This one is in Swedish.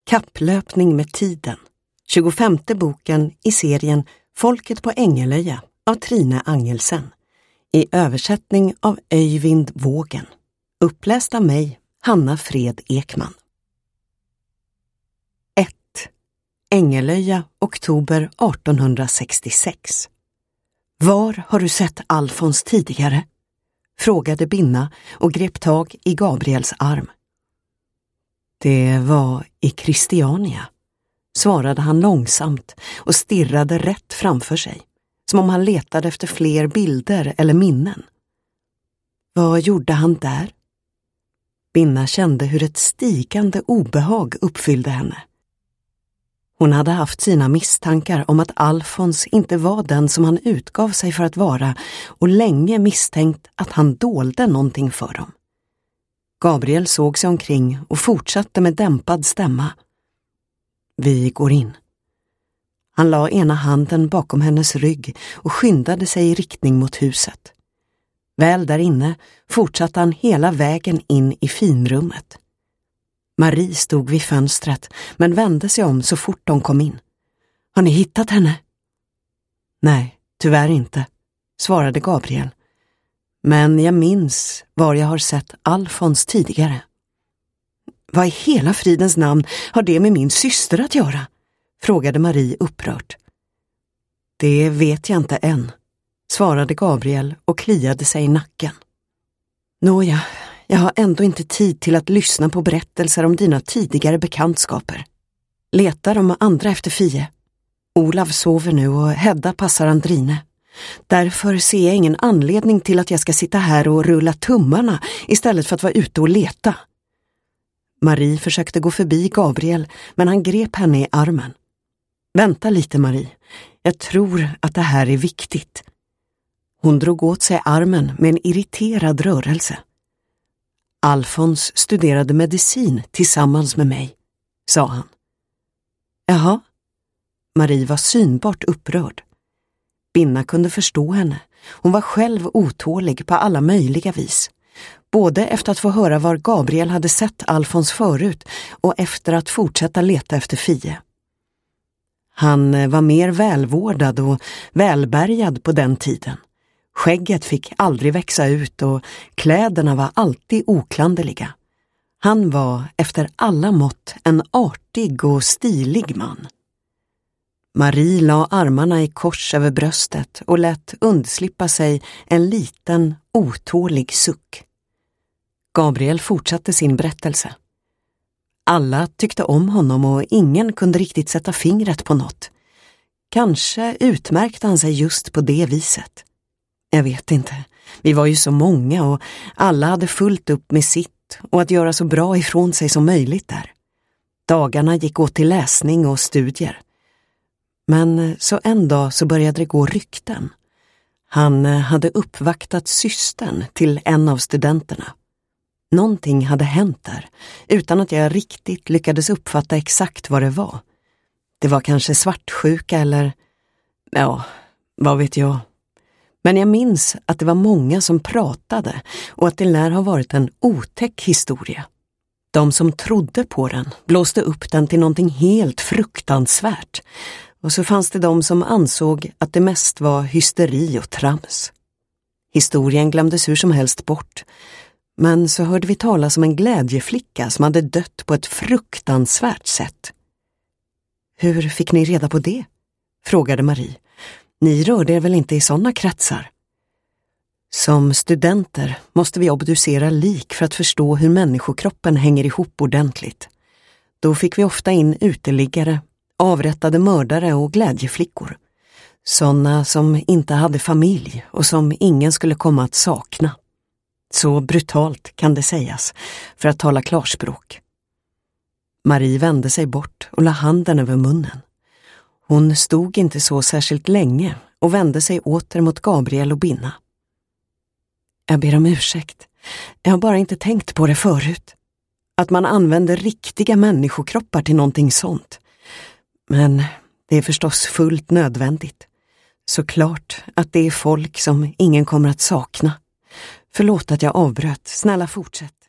Kapplöpning med tiden. 25:e boken i serien Folket på Ängelöja av Trine Angelsen. I översättning av Öyvind Vågen. Uppläst av mig, Hanna Fred Ekman. 1. Ängelöja, oktober 1866. Var har du sett Alfons tidigare? Frågade Binna och grep tag i Gabriels arm. Det var i Christiania, svarade han långsamt och stirrade rätt framför sig, som om han letade efter fler bilder eller minnen. Vad gjorde han där? Binna kände hur ett stigande obehag uppfyllde henne. Hon hade haft sina misstankar om att Alfons inte var den som han utgav sig för att vara och länge misstänkt att han dolde någonting för dem. Gabriel såg sig omkring och fortsatte med dämpad stämma. Vi går in. Han la ena handen bakom hennes rygg och skyndade sig i riktning mot huset. Väl där inne fortsatte han hela vägen in i finrummet. Marie stod vid fönstret men vände sig om så fort de kom in. Har ni hittat henne? Nej, tyvärr inte, svarade Gabriel. Men jag minns var jag har sett Alfons tidigare. Vad i hela fridens namn har det med min syster att göra? Frågade Marie upprört. Det vet jag inte än, svarade Gabriel och kliade sig i nacken. Nåja, jag har ändå inte tid till att lyssna på berättelser om dina tidigare bekantskaper. Letar de andra efter Fie. Olav sover nu och Hedda passar Andrine. Därför ser jag ingen anledning till att jag ska sitta här och rulla tummarna istället för att vara ute och leta. Marie försökte gå förbi Gabriel, men han grep henne i armen. Vänta lite, Marie. Jag tror att det här är viktigt. Hon drog åt sig armen med en irriterad rörelse. Alfons studerade medicin tillsammans med mig, sa han. Jaha. Marie var synbart upprörd. Binna kunde förstå henne. Hon var själv otålig på alla möjliga vis. Både efter att få höra var Gabriel hade sett Alfons förut och efter att fortsätta leta efter Fie. Han var mer välvårdad och välbärgad på den tiden. Skägget fick aldrig växa ut och kläderna var alltid oklanderliga. Han var efter alla mått en artig och stilig man. Marie la armarna i kors över bröstet och lät undslippa sig en liten, otålig suck. Gabriel fortsatte sin berättelse. Alla tyckte om honom och ingen kunde riktigt sätta fingret på något. Kanske utmärkte han sig just på det viset. Jag vet inte. Vi var ju så många och alla hade fullt upp med sitt och att göra så bra ifrån sig som möjligt där. Dagarna gick åt till läsning och studier. Men så en dag så började det gå rykten. Han hade uppvaktat systern till en av studenterna. Någonting hade hänt där, utan att jag riktigt lyckades uppfatta exakt vad det var. Det var kanske svartsjuka eller... ja, vad vet jag. Men jag minns att det var många som pratade och att det lär ha varit en otäck historia. De som trodde på den blåste upp den till någonting helt fruktansvärt. Och så fanns det de som ansåg att det mest var hysteri och trams. Historien glömdes hur som helst bort. Men så hörde vi talas om en glädjeflicka som hade dött på ett fruktansvärt sätt. Hur fick ni reda på det? Frågade Marie. Ni rörde er väl inte i sådana kretsar? Som studenter måste vi obducera lik för att förstå hur människokroppen hänger ihop ordentligt. Då fick vi ofta in uteliggare, avrättade mördare och glädjeflickor. Sådana som inte hade familj och som ingen skulle komma att sakna. Så brutalt kan det sägas, för att tala klarspråk. Marie vände sig bort och la handen över munnen. Hon stod inte så särskilt länge och vände sig åter mot Gabriel och Binna. Jag ber om ursäkt. Jag har bara inte tänkt på det förut. Att man använder riktiga människokroppar till någonting sånt. Men det är förstås fullt nödvändigt. Såklart att det är folk som ingen kommer att sakna. Förlåt att jag avbröt. Snälla fortsätt.